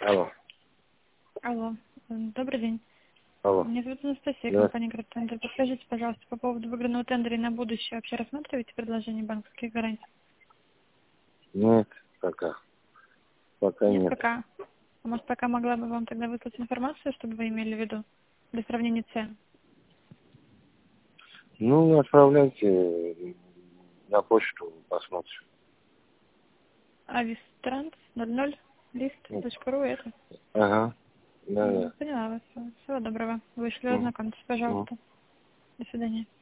Алло. Алло, добрый день. Алло. Меня зовут Анастасия, Да. компания «Градцентр». Подскажите, пожалуйста, по поводу выигранного тендера на будущее. Вообще рассматриваете предложение банковских гарантий? Нет, пока. Пока Нет, нет. пока. А может, пока могла бы вам тогда выслать информацию, чтобы вы имели в виду для сравнения цен? Ну, отправляйте на почту, посмотрим. Авистранс 00 list.ru это? Ага. Да, да. Поняла вас. Всего доброго. Вышли, Мгм. ознакомьтесь, Мгм. пожалуйста. До свидания.